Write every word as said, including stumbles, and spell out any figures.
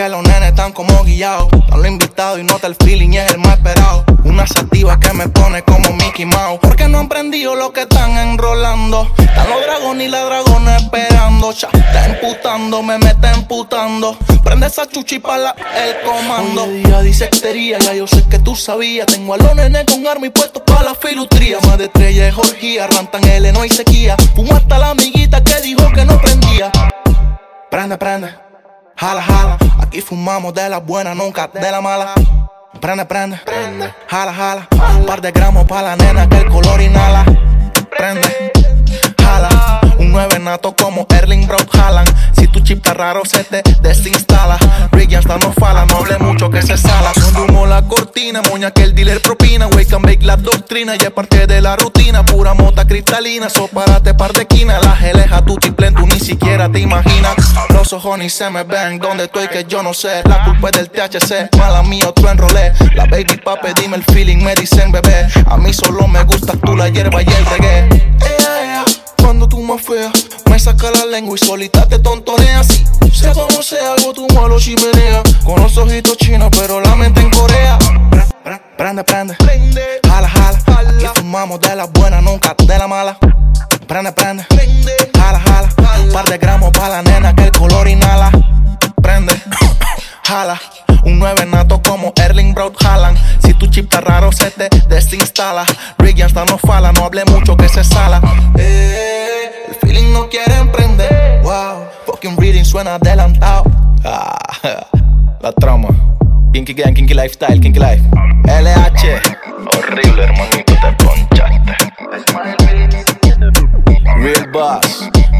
que los nenes están como guiados. Están los invitados y nota el feeling y es el más esperado. Una sativa que me pone como Mickey Mouse. Porque no han prendido lo que están enrolando. Están los dragones y la dragona esperando. Cha, está imputando, me mete imputando. Prende esa chuchi pa' la, el comando. Hoy día dice extería, ya yo sé que tú sabías. Tengo a los nenes con arma y puestos pa' la filutría. Más de estrella de Jorgía, rantan el no y sequía. Fuma hasta la amiguita que dijo que no prendía. Prende, prende, jala, jala. Aquí fumamos de la buena, nunca de la mala. Prende, prende, prende, jala, jala. Un par de gramos pa' la nena que el color inhala. Prende, jala. Un nueve nato como Erling Braut Haaland. Si tu chip está raro se te desinstala. Rick hasta no fala, no hable mucho que se sala. Con humo la cortina, moña que el dealer propina. Wake and bake la doctrina, ya es parte de la rutina. Pura mota cristalina, so párate par de esquina. La geleja tu tiplén, tú ni siquiera te imaginas. Los ojos ni se me ven, donde estoy que yo no sé. La culpa es del T H C, mala mía otro enrolé. La baby papi dime el feeling, me dicen bebé. A mí solo me gusta tú la hierba y el reggae. Ea, ea. Cuando tú más fea, me saca la lengua y solita te tontoneas. Sí, sé cómo sea algo tu malo chimenea. Con los ojitos chinos pero la mente en Corea. Prende, prende, jala, jala. Aquí fumamos de la buena, nunca de la mala. Prende, prende, jala, jala. Un par de gramos pa' la nena que el color inhala. Prende, jala. Un nueve nato como Erling Braut Haaland. Si tu chip está raro se te desinstala. Rick hasta no fala, no hable mucho que se sala. Eh, el feeling no quiere emprender. Wow, fucking reading suena adelantado. Ah, la trama. Kinky Gang, Kinky Lifestyle, Kinky Life. L H. Horrible, hermanito, te ponchaste. Real Boss.